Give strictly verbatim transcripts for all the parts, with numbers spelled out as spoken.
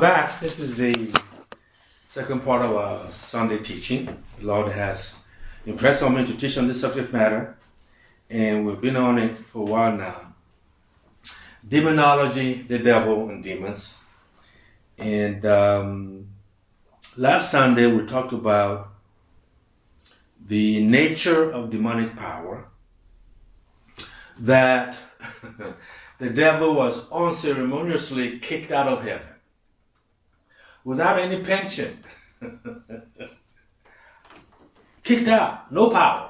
back. This is the second part of our Sunday teaching. The Lord has impressed on me to teach on this subject matter, and we've been on it for a while now. Demonology, the devil, and demons. And um, last Sunday we talked about the nature of demonic power, that the devil was unceremoniously kicked out of heaven without any pension. Kicked out, no power.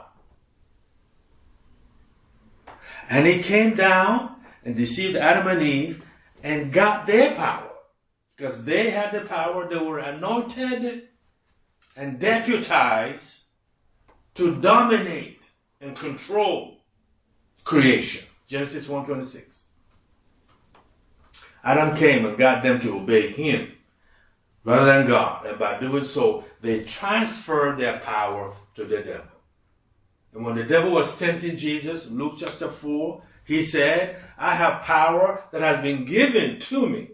And he came down and deceived Adam and Eve and got their power, because they had the power. They were anointed and deputized to dominate and control creation. Genesis one twenty-six. Adam came and got them to obey him rather than God. And by doing so, they transferred their power to the devil. And when the devil was tempting Jesus, Luke chapter four, he said, I have power that has been given to me.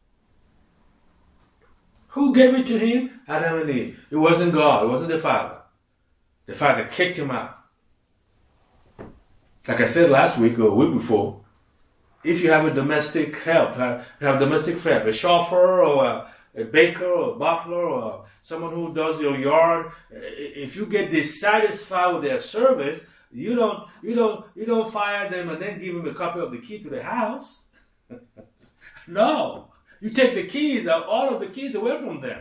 Who gave it to him? Adam and Eve. It wasn't God. It wasn't the Father. The Father kicked him out. Like I said last week or a week before, if you have a domestic help, you have domestic help, a chauffeur or a, a baker or a butler or someone who does your yard, if you get dissatisfied with their service, you don't, you don't, you don't fire them and then give them a copy of the key to the house. No, you take the keys, all of the keys away from them.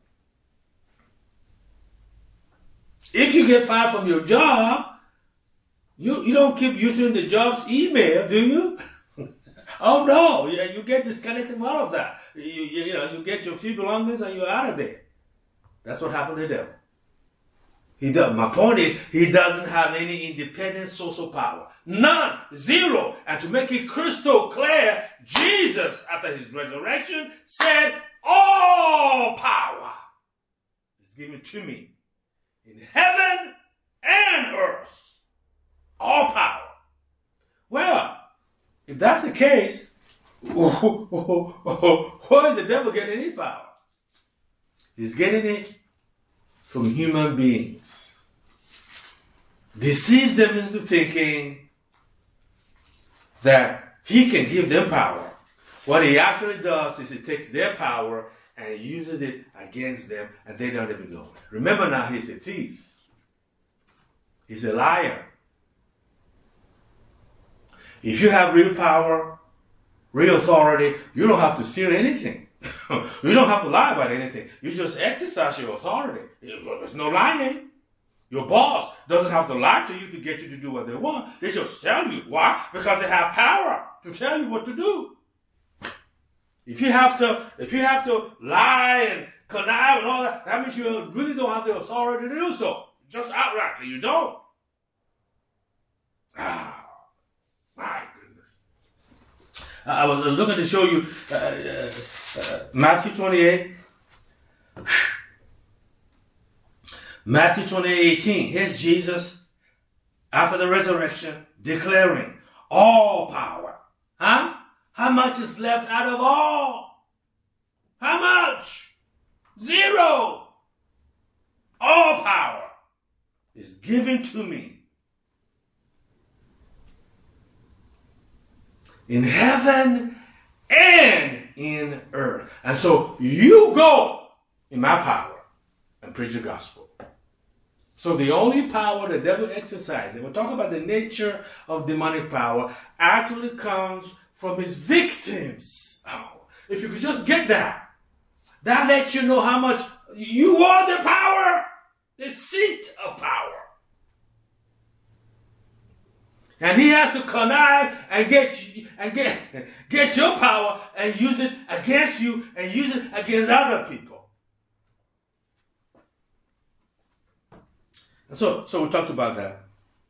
If you get fired from your job, you, you don't keep using the job's email, do you? Oh no, you, you get disconnected from all of that. You, you, you know, you get your few belongings and you're out of there. That's what happened to the devil. He does, my point is, he doesn't have any independent social power. None. Zero. And to make it crystal clear, Jesus, after his resurrection, said, all power is given to me in heaven and earth. All power. Well, if that's the case, where is the devil getting his power? He's getting it from human beings. Deceives them into thinking that he can give them power. What he actually does is he takes their power and uses it against them, and they don't even know it. Remember now, he's a thief. He's a liar. If you have real power, real authority, you don't have to steal anything. You don't have to lie about anything. You just exercise your authority. There's no lying. Your boss doesn't have to lie to you to get you to do what they want. They just tell you. Why? Because they have power to tell you what to do. If you have to, if you have to lie and connive and all that, that means you really don't have the authority to do so. Just outrightly, you don't. Ah. My goodness. I was looking to show you uh, uh, uh, Matthew twenty-eight. Matthew twenty-eight eighteen. Here's Jesus after the resurrection declaring all power. Huh? How much is left out of all? How much? Zero. All power is given to me in heaven and in earth. And so you go in my power and preach the gospel. So the only power the devil exercises, and we're talking about the nature of demonic power, actually comes from his victims. Oh, if you could just get that, that lets you know how much you are the power, the seat of power. And he has to connive and get you, and get get your power and use it against you and use it against other people. And so, so we talked about that.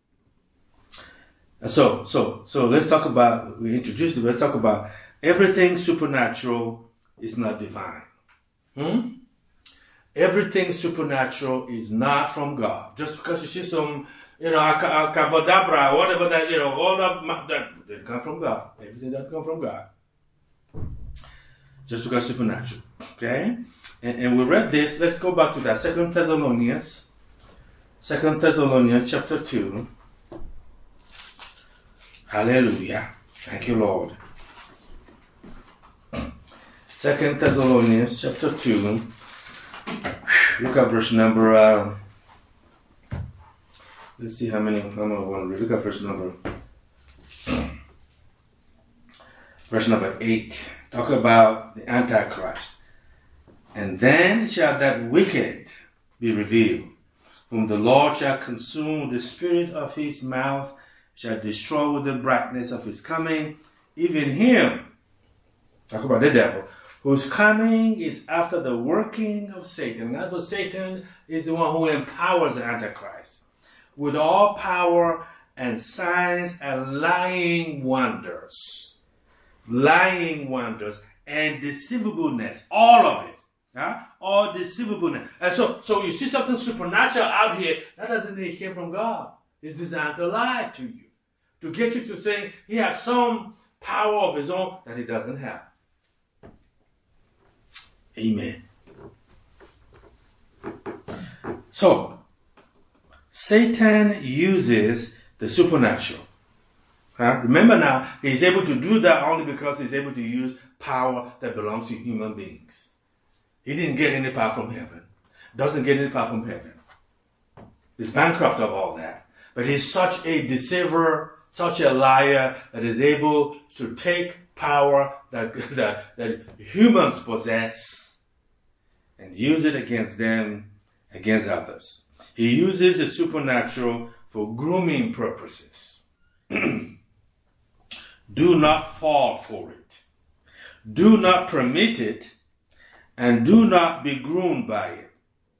And so, so, so let's talk about. We introduced it. Let's talk about everything supernatural is not divine. Hmm? Everything supernatural is not from God. Just because you see some, you know, akabadabra, whatever that, you know, all that, that didn't come from God. Everything that come from God. Just because supernatural. Okay? And, and we read this. Let's go back to that. Second Thessalonians. Second Thessalonians chapter two. Hallelujah. Thank you, Lord. Second Thessalonians chapter two. Look at verse number, uh, let's see how many, how many I want to read. Look at verse number, verse number eight. Talk about the Antichrist. And then shall that wicked be revealed, whom the Lord shall consume with the spirit of his mouth, shall destroy with the brightness of his coming, even him, talk about the devil, whose coming is after the working of Satan. That's what Satan is, the one who empowers the Antichrist with all power and signs and lying wonders. Lying wonders and deceivableness. All of it. Huh? All deceivableness. And so, so you see something supernatural out here, that doesn't mean it came from God. It's designed to lie to you. To get you to think he has some power of his own that he doesn't have. Amen. So, Satan uses the supernatural. Huh? Remember now, he's able to do that only because he's able to use power that belongs to human beings. He didn't get any power from heaven. Doesn't get any power from heaven. He's bankrupt of all that. But he's such a deceiver, such a liar, that is able to take power that, that, that humans possess and use it against them, against others. He uses the supernatural for grooming purposes. Do not fall for it. Do not permit it, and do not be groomed by it.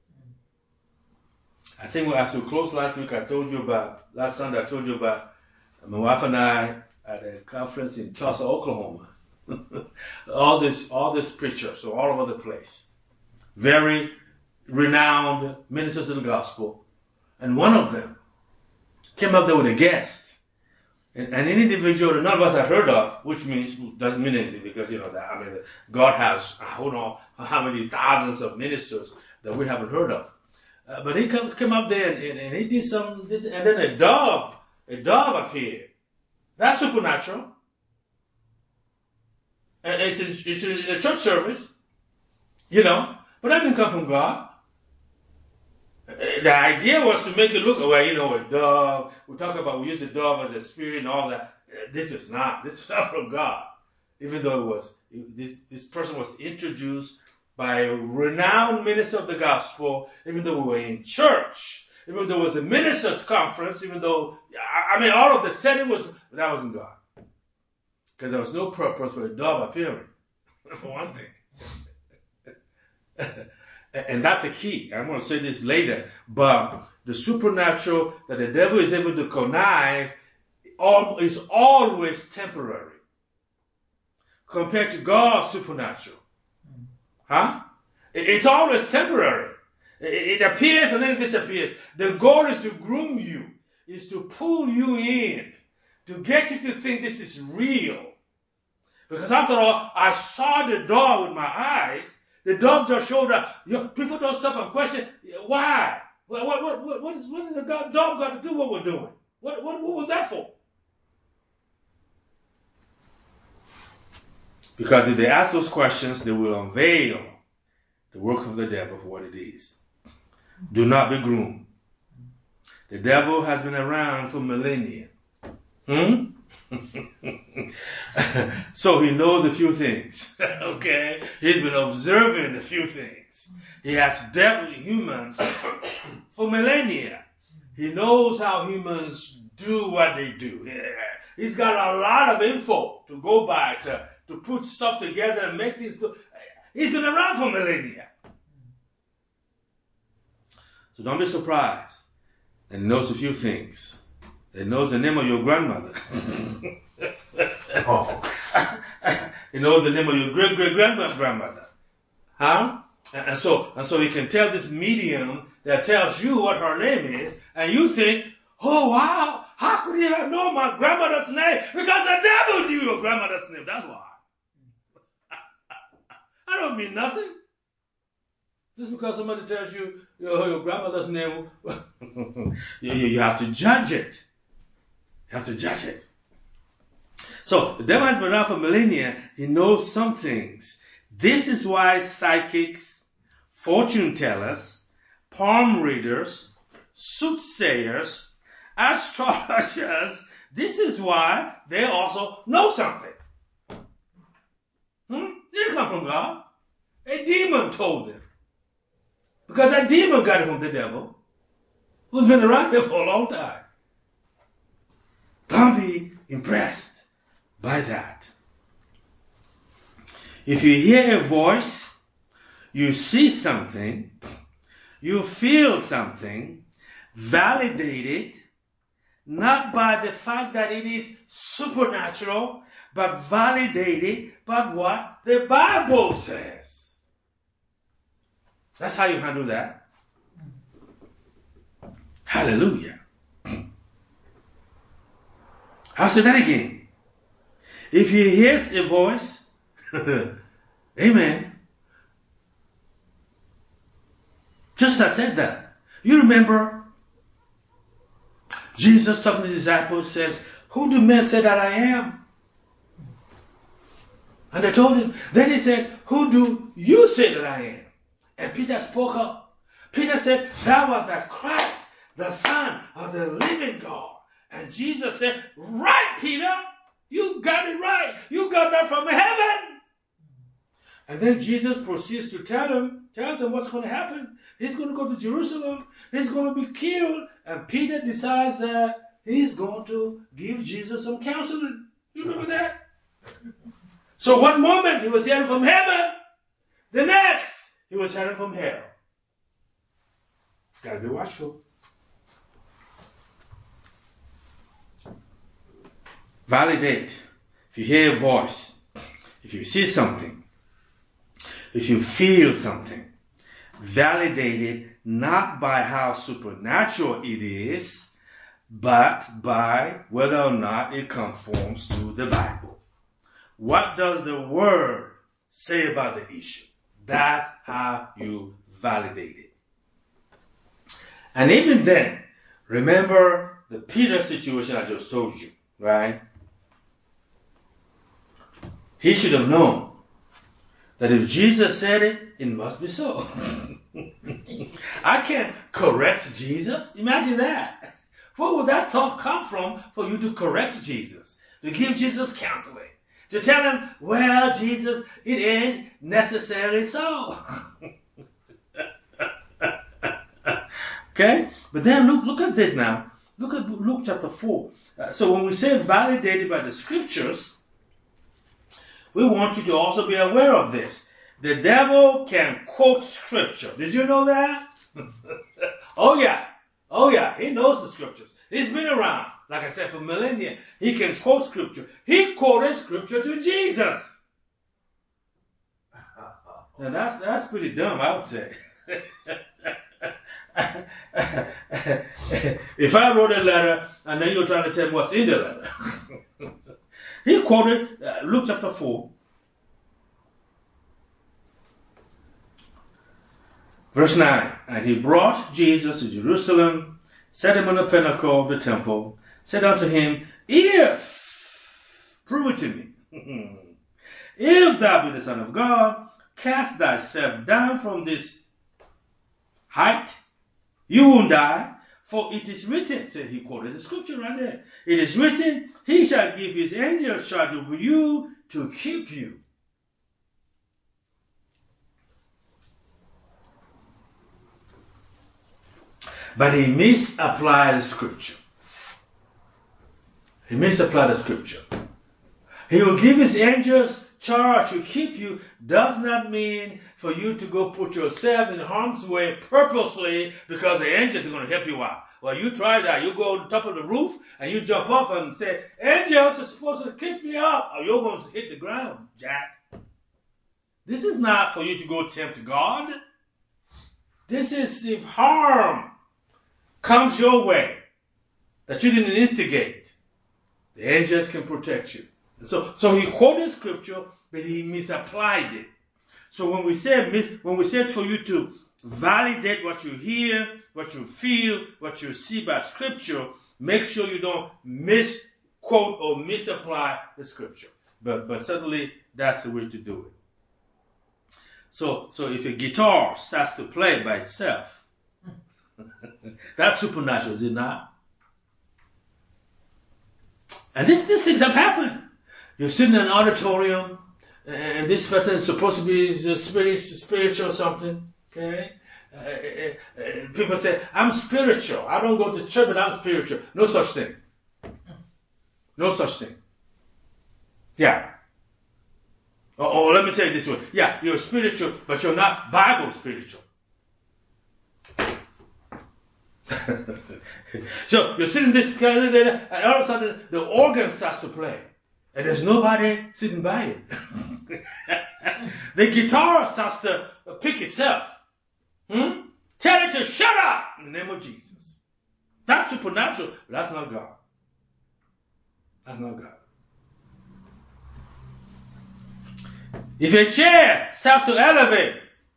I think as we closed last week, I told you about, last Sunday I told you about my wife and I at a conference in Tulsa, Oklahoma. all this, all these preachers, so all over the place. Very renowned ministers of the gospel. And one of them came up there with a guest. And, and an individual that none of us have heard of, which means, doesn't mean anything because, you know, that, I mean, God has, I don't know how many thousands of ministers that we haven't heard of. Uh, but he comes, came up there and, and, and he did some, and then a dove, a dove appeared. That's supernatural. And it's in, it's in a church service, you know. But that didn't come from God. The idea was to make it look, well, you know, a dove. We talk about, we use a dove as a spirit and all that. This is not. This is not from God. Even though it was, this, this person was introduced by a renowned minister of the gospel, even though we were in church, even though it was a ministers' conference, even though, I mean, all of the setting was, that wasn't God. Because there was no purpose for a dove appearing, for one thing. And that's the key. I'm going to say this later, but the supernatural that the devil is able to connive is always temporary compared to God's supernatural. Huh? It's always temporary. It appears and then it disappears. The goal is to groom you, is to pull you in, to get you to think this is real. Because after all, I saw the door with my eyes. The dove just showed up. You know, people don't stop and question, why? What, what, what, what, is, what is the dove got to do what we're doing? What, what, what was that for? Because if they ask those questions, they will unveil the work of the devil for what it is. Do not be groomed. The devil has been around for millennia. Hmm? So he knows a few things. Okay? He's been observing a few things. He has dealt with humans for millennia. He knows how humans do what they do. He's got a lot of info to go by to, to put stuff together and make things do. He's been around for millennia. So don't be surprised. And he knows a few things. He knows the name of your grandmother. Oh. He knows the name of your great great grandmother. Huh? And, and so and so he can tell this medium that tells you what her name is, and you think, oh wow, how could he have known my grandmother's name? Because the devil knew your grandmother's name. That's why. I don't mean nothing. Just because somebody tells you your, your grandmother's name, you, you have to judge it. You have to judge it. So the devil has been around for millennia. He knows some things. This is why psychics, fortune tellers, palm readers, soothsayers, astrologers, this is why they also know something. Hmm? They didn't come from God. A demon told them. Because that demon got it from the devil, who's been around here for a long time. Don't be impressed by that. If you hear a voice, you see something, you feel something, validate it, not by the fact that it is supernatural, but validate it by what the Bible says. That's how you handle that. Hallelujah. I'll say that again. If you hear a voice, amen. Just as I said that. You remember Jesus talking to the disciples says, who do men say that I am? And they told him. Then he said, who do you say that I am? And Peter spoke up. Peter said, thou art the Christ, the Son of the living God. And Jesus said, right, Peter, you got it right. You got that from heaven. And then Jesus proceeds to tell them, tell them what's going to happen. He's going to go to Jerusalem. He's going to be killed. And Peter decides that he's going to give Jesus some counseling. You remember that? So one moment he was hearing from heaven. The next, he was heading from hell. Gotta be watchful. Validate. If you hear a voice, if you see something, if you feel something, validate it not by how supernatural it is, but by whether or not it conforms to the Bible. What does the Word say about the issue? That's how you validate it. And even then, remember the Peter situation I just told you, right? He should have known that if Jesus said it, it must be so. I can't correct Jesus. Imagine that. Where would that thought come from for you to correct Jesus? To give Jesus counseling? To tell him, well, Jesus, it ain't necessarily so. Okay? But then look, look at this now. Look at Luke chapter four. Uh, so when we say validated by the scriptures, we want you to also be aware of this. The devil can quote scripture. Did you know that? Oh yeah. Oh yeah. He knows the scriptures. He's been around. Like I said, for millennia, he can quote scripture. He quoted scripture to Jesus. Now that's that's pretty dumb, I would say. If I wrote a letter and then you're trying to tell me what's in the letter. He quoted uh, Luke chapter four, verse nine. And he brought Jesus to Jerusalem, set him on the pinnacle of the temple, said unto him, if, prove it to me, if thou be the Son of God, cast thyself down from this height, you won't die, for it is written, said he quoted the scripture right there, it is written, he shall give his angels charge over you to keep you. But he misapplied the scripture. He misapplied the scripture. He will give his angels charge to keep you. Does not mean for you to go put yourself in harm's way purposely because the angels are going to help you out. Well, you try that. You go on top of the roof and you jump off and say, angels are supposed to keep me up. Or you're going to hit the ground, Jack. This is not for you to go tempt God. This is if harm comes your way that you didn't instigate. The angels can protect you. So, so he quoted scripture, but he misapplied it. So when we say mis, when we say for you to validate what you hear, what you feel, what you see by Scripture. Make sure you don't misquote or misapply the Scripture. But but certainly that's the way to do it. So so if a guitar starts to play by itself, that's supernatural, is it not? And this these things have happened. You're sitting in an auditorium, and this person is supposed to be spiritual, spiritual or something. Okay, uh, uh, uh, people say, "I'm spiritual. I don't go to church, but I'm spiritual." No such thing. No such thing. Yeah. Or, or let me say it this way. Yeah, you're spiritual, but you're not Bible spiritual. So you're sitting this kind of there, and all of a sudden the organ starts to play, and there's nobody sitting by it. The guitar starts to pick itself. Hmm? Tell it to shut up in the name of Jesus. That's supernatural, but that's not God. That's not God. If a chair starts to elevate,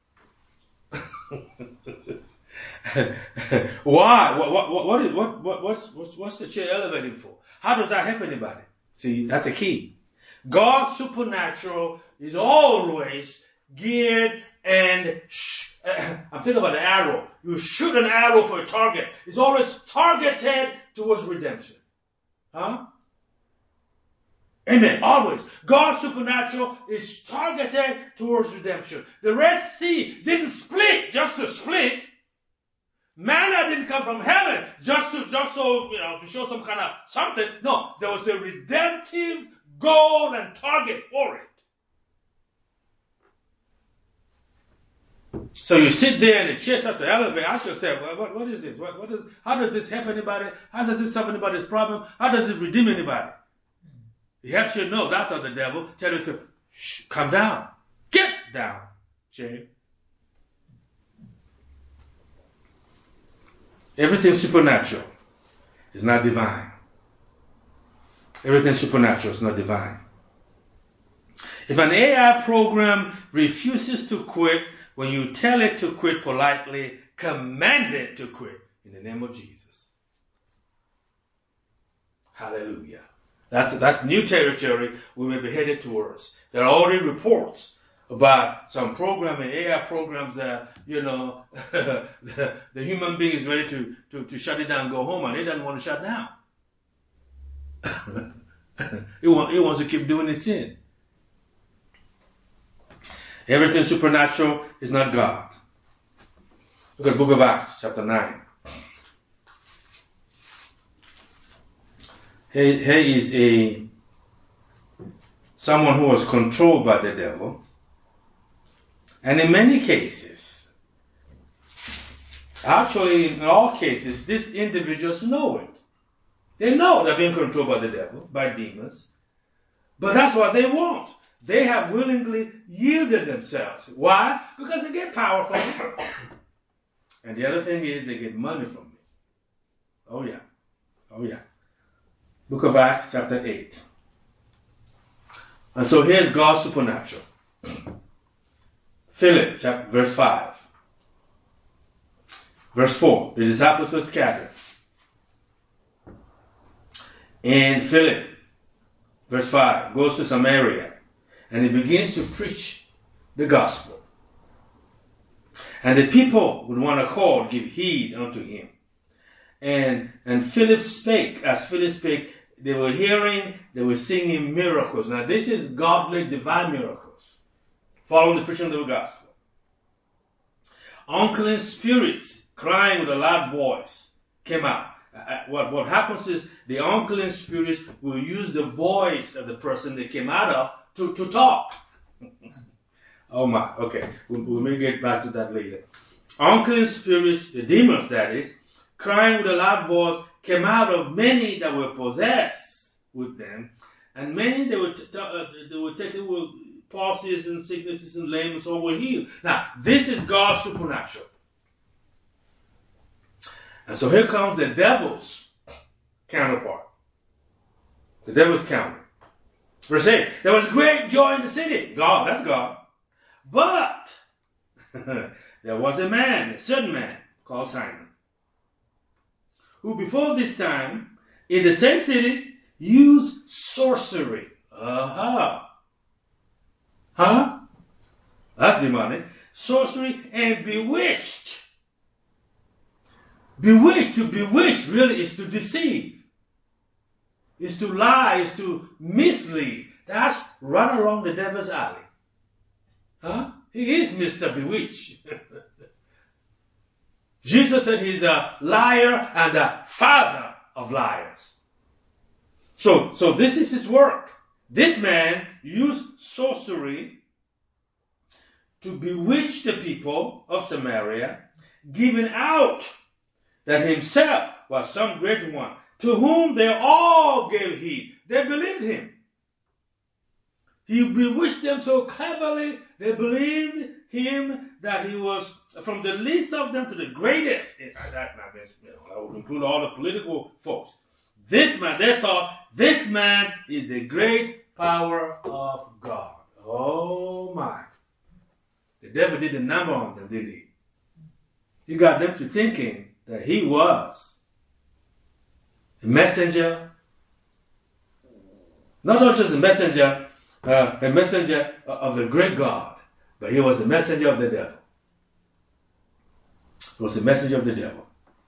why? What, what, what, is, what, what, what's, what's, what's the chair elevating for? How does that help anybody? See, that's a key. God's supernatural is always geared and sh- I'm thinking about an arrow. You shoot an arrow for a target. It's always targeted towards redemption. Huh? Amen. Always. God's supernatural is targeted towards redemption. The Red Sea didn't split just to split. Manna didn't come from heaven just to, just so, you know, to show some kind of something. No, there was a redemptive goal and target for it. So you sit there and the chair starts to elevate. I should say, well, what, what is this? What, what is, how does this help anybody? How does this solve anybody's problem? How does it redeem anybody? He helps you know that's how the devil tell you to shh, come down. Get down, chair. Everything supernatural is not divine. Everything supernatural is not divine. If an A I program refuses to quit, when you tell it to quit politely, command it to quit in the name of Jesus. Hallelujah. That's, that's new territory we may be headed towards. There are already reports about some programming, A I programs that, you know, the, the human being is ready to, to, to shut it down and go home, and it doesn't want to shut down. it, want, it wants to keep doing its thing. Everything supernatural is not God. Look at the book of Acts, chapter nine. Here, here is a someone who was controlled by the devil. And in many cases, actually in all cases, these individuals know it. They know they're being controlled by the devil, by demons. But that's what they want. They have willingly yielded themselves. Why? Because they get power from it. And the other thing is they get money from it. Oh yeah. Oh yeah. Book of Acts, chapter eight. And so here's God's supernatural. Philip, chapter, verse five. Verse four. The disciples were scattered. And Philip, verse five, goes to Samaria. And he begins to preach the gospel. And the people with one accord give heed unto him. And, and Philip spake. As Philip spake, they were hearing, they were singing miracles. Now this is godly, divine miracles. Following the preaching of the gospel. Unclean spirits, crying with a loud voice, came out. What, what happens is the unclean spirits will use the voice of the person they came out of to, to talk. Oh my, okay. We, we may get back to that later. Unclean spirits, the demons that is, crying with a loud voice, came out of many that were possessed with them, and many that were, t- uh, they were taken with palsies and sicknesses and lameness, all were healed. Now, this is God's supernatural. And so here comes the devil's counterpart. The devil's counter. Verse eight. There was great joy in the city. God, that's God. But there was a man, a certain man, called Simon, who before this time, in the same city, used sorcery. Uh-huh. Huh? That's demonic. Sorcery and bewitched. Bewitched, to bewitch really is to deceive. Is to lie, is to mislead. That's run along the devil's alley. Huh? He is Mister Bewitched. Jesus said he's a liar and a father of liars. So, so this is his work. This man used sorcery to bewitch the people of Samaria, giving out that himself was some great one, to whom they all gave heed. They believed him. He bewitched them so cleverly, they believed him that he was, from the least of them to the greatest. That, that would include all the political folks. This man, they thought, this man is the great power of God. Oh my. The devil did a number on them, did he? He got them to thinking that he was a messenger. Not just a messenger, uh, a messenger of the great God, but he was a messenger of the devil. He was a messenger of the devil.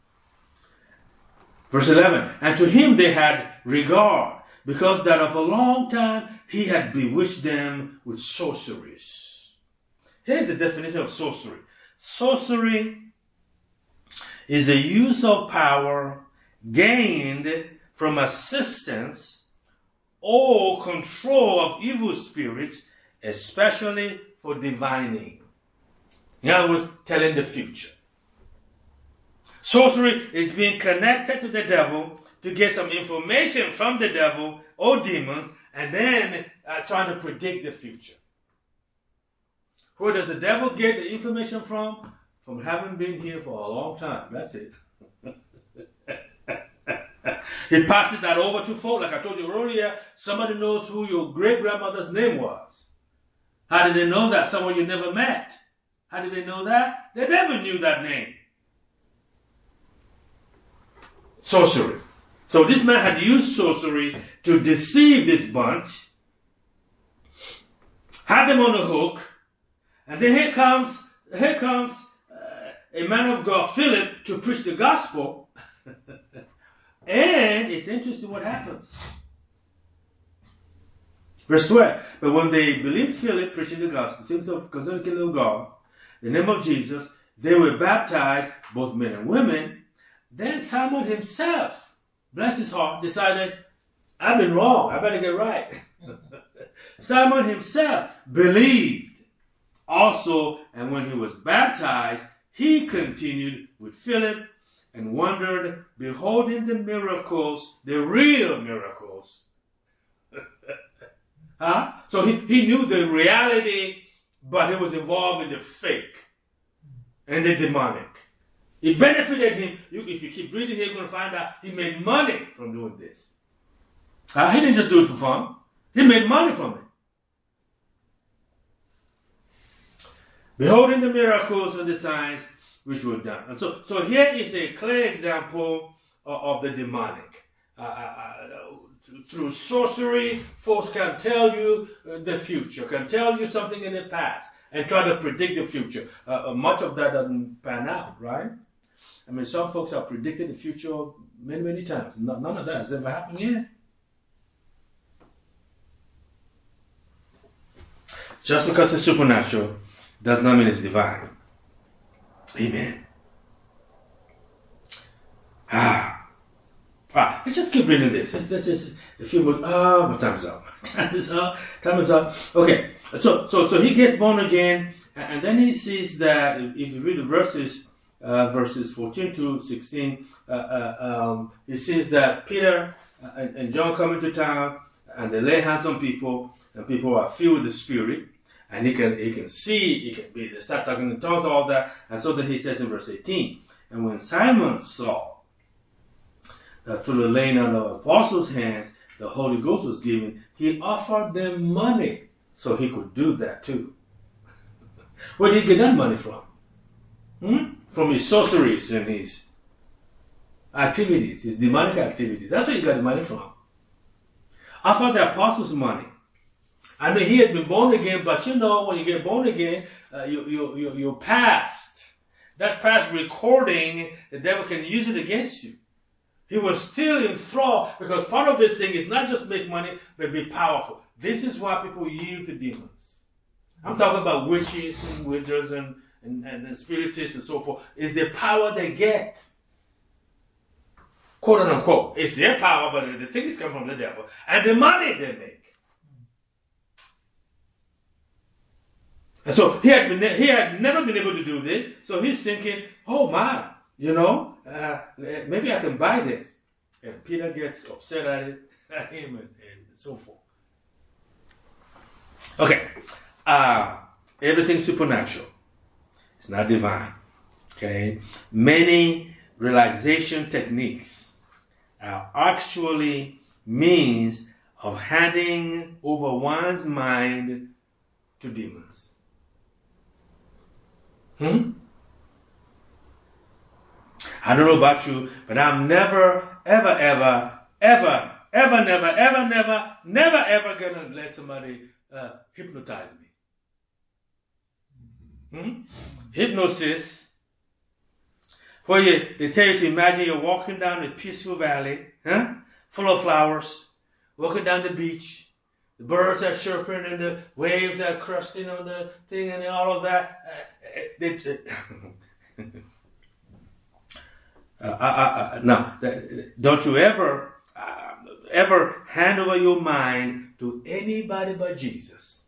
Verse eleven, and to him they had regard, because that of a long time he had bewitched them with sorceries. Here's the definition of sorcery. Sorcery is the use of power gained from assistance or control of evil spirits, especially for divining. In other words, telling the future. Sorcery is being connected to the devil to get some information from the devil or demons, and then uh, trying to predict the future. Where does the devil get the information from? From having been here for a long time. That's it. He passes that over to folk. Like I told you earlier, somebody knows who your great-grandmother's name was. How did they know that? Someone you never met. How did they know that? They never knew that name. Sorcery. So this man had used sorcery to deceive this bunch, had them on the hook, and then here comes, here comes uh, a man of God, Philip, to preach the gospel. And it's interesting what happens. Verse twelve. But when they believed Philip preaching the gospel, things of concerning the kingdom of God, the name of Jesus, they were baptized, both men and women. Then Simon himself, bless his heart, decided, I've been wrong. I better get right. Simon himself believed also, and when he was baptized, he continued with Philip and wondered, beholding the miracles, the real miracles. Huh? So he, he knew the reality, but he was involved in the fake and the demonic. It benefited him. You, if you keep reading here, you're going to find out he made money from doing this. Uh, he didn't just do it for fun. He made money from it. Beholding the miracles and the signs which were done. And so, so here is a clear example of, of the demonic. Uh, uh, through sorcery, folks can tell you uh, the future, can tell you something in the past, and try to predict the future. Uh, uh, much of that doesn't pan out, right? I mean, some folks have predicted the future many, many times. No, none of that has ever happened yet. Just because it's supernatural does not mean it's divine. Amen. Ah. Ah. Let's just keep reading this. This, this is a few more. Ah, my time is up. Time is up. Time is up. Okay. So, so, so he gets born again, and then he sees that if, if you read the verses, uh, verses fourteen to sixteen, uh, uh, um, he sees that Peter and, and John come into town, and they lay hands on people, and people are filled with the Spirit. And he can he can see, he can be, they start talking in tongues, all that. And so then he says in verse eighteen, and when Simon saw that through the laying on of the apostles' hands the Holy Ghost was given, he offered them money so he could do that too. Where did he get that money from? Hmm? From his sorceries and his activities, his demonic activities. That's where he got the money from. I thought the apostles' money. I mean, he had been born again, but you know, when you get born again, uh, you, you, you, you past. That past recording, the devil can use it against you. He was still enthralled because part of this thing is not just make money, but be powerful. This is why people yield to demons. I'm talking about witches and wizards and, and, and, and spiritists and so forth. It's the power they get. Quote unquote. It's their power, but the thing is coming from the devil. And the money they make. And so he had, been, he had never been able to do this. So he's thinking, oh my, you know, uh, maybe I can buy this. And Peter gets upset at it, at him, and, and so forth. Okay. Uh, everything supernatural. It's not divine. Okay. Many relaxation techniques are actually means of handing over one's mind to demons. Hmm? I don't know about you, but I'm never, ever, ever, ever, ever, never, ever, never, never, ever gonna let somebody uh, hypnotize me. Hmm? Hypnosis, where you, they tell you to imagine you're walking down a peaceful valley, huh? Full of flowers, walking down the beach. The birds are chirping and the waves are crusting on the thing and all of that. Uh, they, they, uh, uh, uh, now, don't you ever, uh, ever hand over your mind to anybody but Jesus.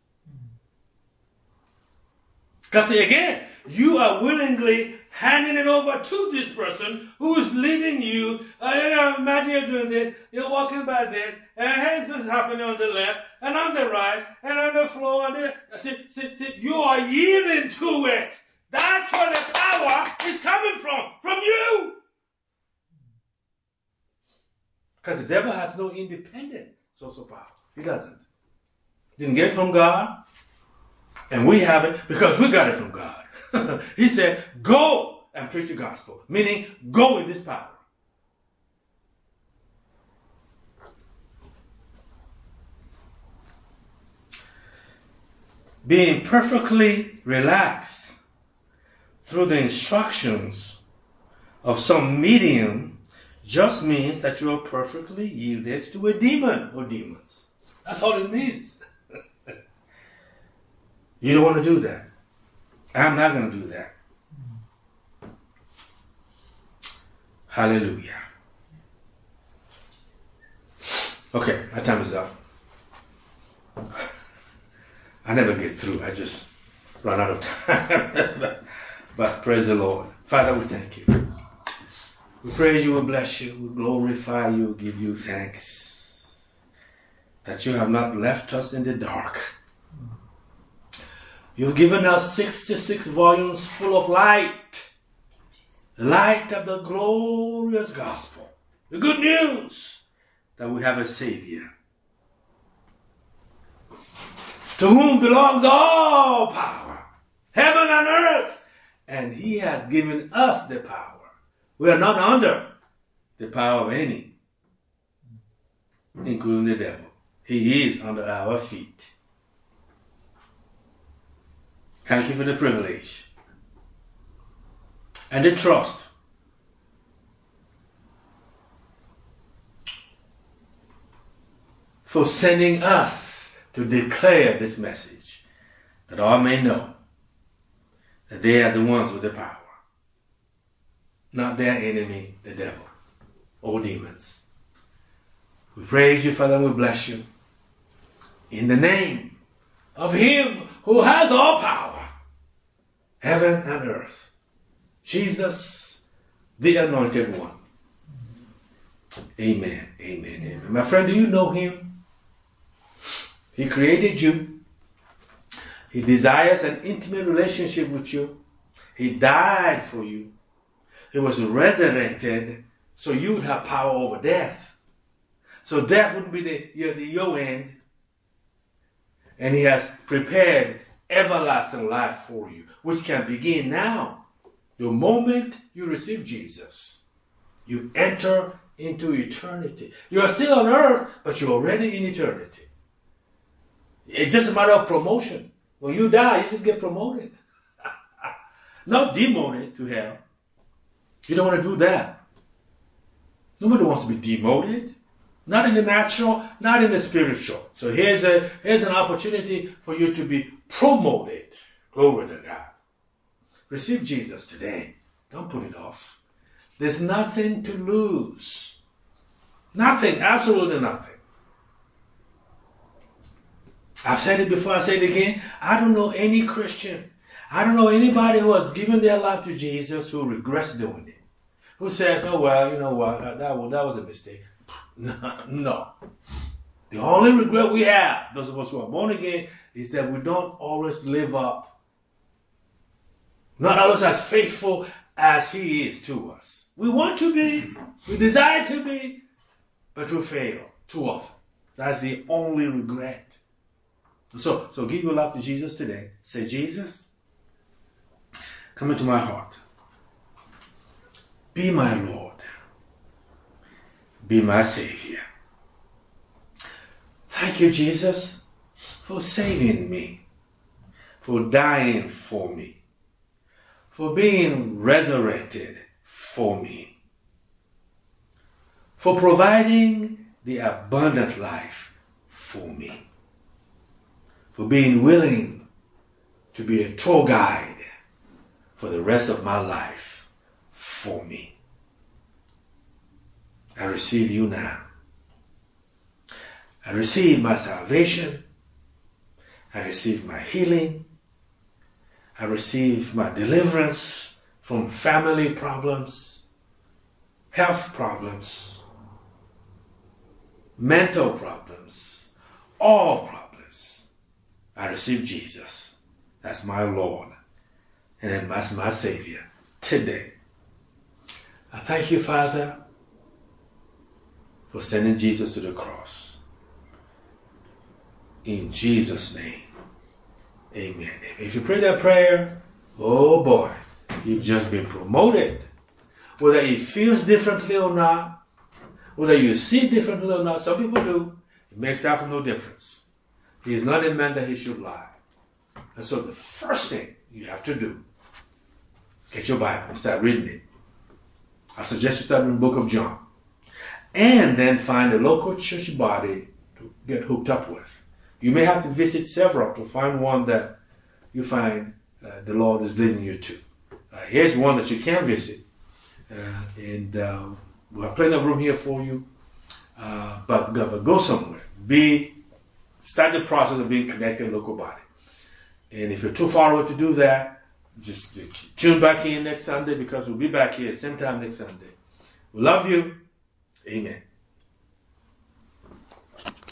Because again, you are willingly handing it over to this person who is leading you. Uh, you know, imagine you're doing this, you're walking by this, and this is happening on the left, and on the right, and on the floor, and the, see, see, see, you are yielding to it. That's where the power is coming from, from you. Because the devil has no independent source of power. He doesn't. Didn't get it from God, and we have it because we got it from God. He said, go and preach the gospel, meaning go in this power. Being perfectly relaxed through the instructions of some medium just means that you are perfectly yielded to a demon or demons. That's all it means. You don't want to do that. I'm not going to do that. Hallelujah. Okay, my time is up. I never get through. I just run out of time. but, but praise the Lord. Father, we thank you. We praise you, we bless you, we glorify you, give you thanks that you have not left us in the dark. You've given us sixty-six volumes full of light. Light of the glorious gospel. The good news that we have a Savior, to whom belongs all power, heaven and earth. And he has given us the power. We are not under the power of any, including the devil. He is under our feet. Thank you for the privilege and the trust for sending us to declare this message, that all may know that they are the ones with the power, not their enemy, the devil, or demons. We praise you, Father, and we bless you. In the name of him who has all power, heaven and earth, Jesus, the anointed one. Amen, amen, amen. My friend, do you know him? He created you. He desires an intimate relationship with you. He died for you. He was resurrected so you would have power over death. So death wouldn't be the, your, the, your end. And he has prepared everlasting life for you, which can begin now. The moment you receive Jesus, you enter into eternity. You are still on earth, but you're already in eternity. It's just a matter of promotion. When you die, you just get promoted. Not demoted to hell. You don't want to do that. Nobody wants to be demoted. Not in the natural, not in the spiritual. So here's a here's an opportunity for you to be promoted. Glory to God. Receive Jesus today. Don't put it off. There's nothing to lose. Nothing, absolutely nothing. I've said it before, I say it again. I don't know any Christian. I don't know anybody who has given their life to Jesus who regrets doing it. Who says, oh, well, you know what, that, that was a mistake. No. The only regret we have, those of us who are born again, is that we don't always live up. Not always as faithful as He is to us. We want to be, we desire to be, but we fail too often. That's the only regret. So, so give your life to Jesus today. Say, Jesus, come into my heart. Be my Lord. Be my Savior. Thank you, Jesus, for saving me, for dying for me, for being resurrected for me, for providing the abundant life for me, for being willing to be a tour guide for the rest of my life for me. I receive you now. I receive my salvation. I receive my healing. I receive my deliverance from family problems, health problems, mental problems, all problems. I receive Jesus as my Lord and as my Savior today. I thank you, Father, for sending Jesus to the cross. In Jesus' name, amen. If you pray that prayer, oh boy, you've just been promoted. Whether it feels differently or not, whether you see it differently or not, some people do, it makes absolutely no difference. He is not a man that he should lie. And so the first thing you have to do is get your Bible, start reading it. I suggest you start in the book of John. And then find a local church body to get hooked up with. You may have to visit several to find one that you find uh, the Lord is leading you to. Uh, here's one that you can visit. Uh, and uh, we have plenty of room here for you. Uh, but, but go somewhere. Be, start the process of being connected to a local body. And if you're too far away to do that, just, just tune back in next Sunday, because we'll be back here same time next Sunday. We love you. Amen.